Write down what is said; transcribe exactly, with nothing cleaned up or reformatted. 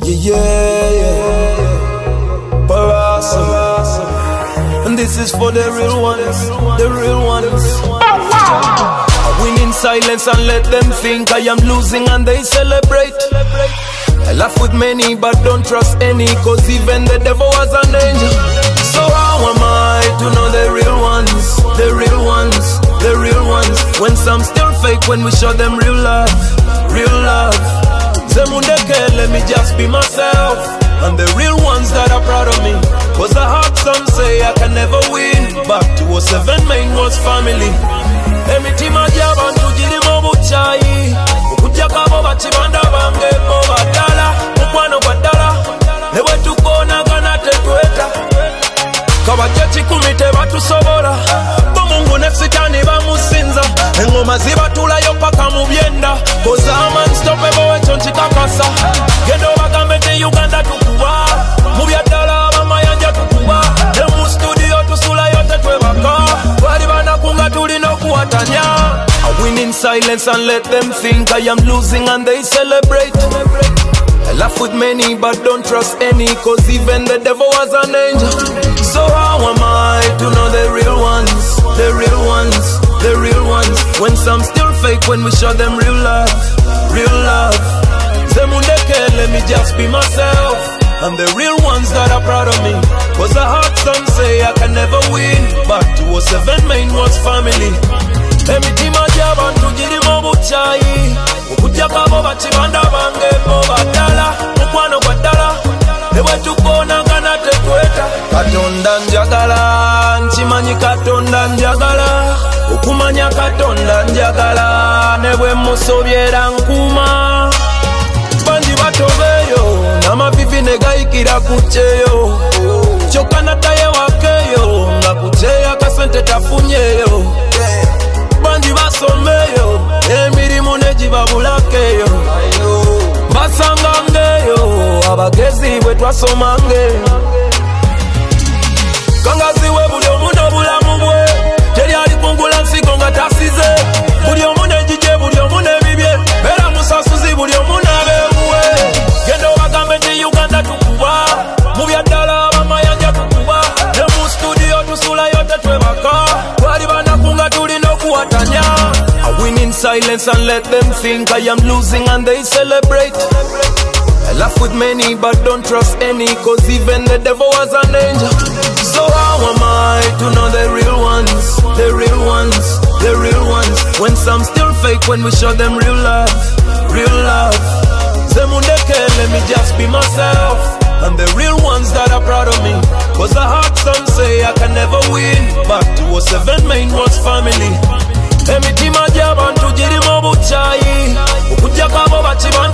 Yeah, yeah, yeah. Parasa. And this is for the real ones, the real ones. I win in silence and let them think I am losing and they celebrate. I laugh with many but don't trust any, cause even the devil was an angel. So how am I to know the real ones, the real ones, the real ones, when some still fake when we show them real love, real love. Zemundeke, let me just be myself, and the real ones that are proud of me. Cause I heard some say I can never win. Back to oh seven main was family. Emitima jabantu jirimo buchayi, okujja kabo bakibanda bange bo badala, mukwano gwaddala ne bwe tukoonagana tetweta. Kabajja kikumi tebatusobola, bo Mungu ne Sitaani bamusinza, engoma zibatulayo paka mu byenda. Cause I'm unstoppable, ekyo nkikakasa. Genda obagambe nti Uganda tukuba, mu byaddala abamayanja tukuba, ne mu studio tusulayo tetwebaka, twali banakunga tulina okuwatanya. I win in silence and let them think I am losing and they celebrate. I laugh with many but don't trust any, cause even the devil was an angel. So how am I to know the real ones, the real ones, the real ones, when some still fake when we show them real love, real love. Zemundeke, let me just be myself, and the real ones that are proud of me. Cause I heard some say I can never win. Back to oh seven main was family. Emitima jabantu jirimo buchayi, okujja kabo bakibanda bange bo badala, mukwano gwaddala ne bwe tukoonagana tetweta. Katonda njagala, nkimanyi Katonda njagala, okumanya Katonda njagala, ne bwe musobyera nkuuma. Bangi batobeeyo n'amavivi ne gayikira ku kyeyo, kyokka naddayo wakeeyo nga ku kyeyo akasente tafunyeyo. Bangi basomeyo emirimu ne gibabulakeyo, basangangeyo abagezi bwe twasomangeyo. Kangaziwe buli omu n'obulamu bwe, teri alikungula nsigo nga tasize. Buli omu n'egigye, buli omu n'ebibye, era musasuzi buli omu n'abeewuwe. Genda obagambe nti Uganda tukuba, mu byaddala abamayanja tukuba, ne mu studio tusulayo tetwebaka, twali banakunga tulina okuwatanya. I win in silence and let them think I am losing and they celebrate. I laugh with many but don't trust any, cause even the devil was an angel. So how am I to know the real ones, the real ones, the real ones, when some still fake when we show them real love, real love. Zemundeke, let me just be myself, and the real ones that are proud of me. Cause I heard some say I can never win. Back to oh seven main was family. Emitima jabantu jirimo buchayi, okujja kabo bakibanda